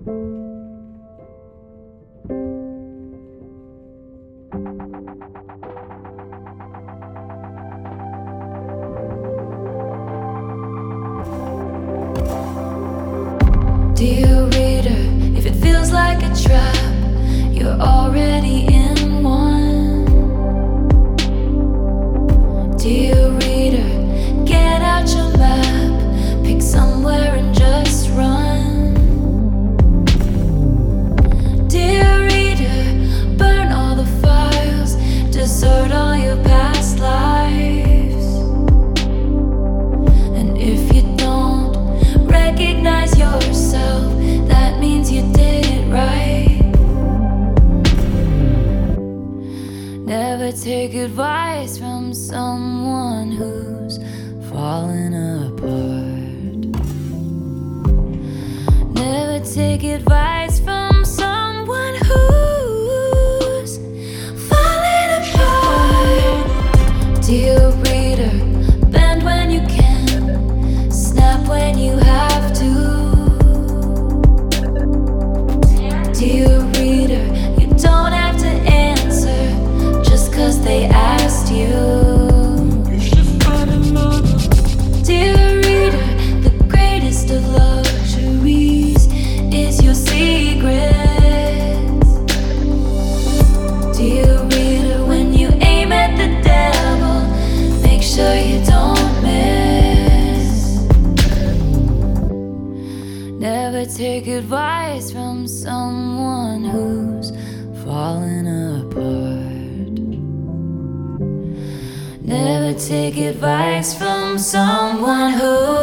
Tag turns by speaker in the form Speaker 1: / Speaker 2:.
Speaker 1: Dear reader, if it feels like a trap, you're already in one. Dear reader, get out your map, pick somewhere and just run. Dear reader, burn all the files, desert all your past lives. And if you don't recognize yourself, that means you did it right. Never take advice from someone who's falling apart. Never take advice from someone who's falling apart. Dear reader, bend when you can, snap when you have to. Dear reader, you don't have to answer just 'cause they asked you. Dear reader, the greatest of luxuries is your secrets. Dear reader, when you aim at the devil, make sure you don't miss. Never take advice from someone who's falling apart. Never take advice from someone who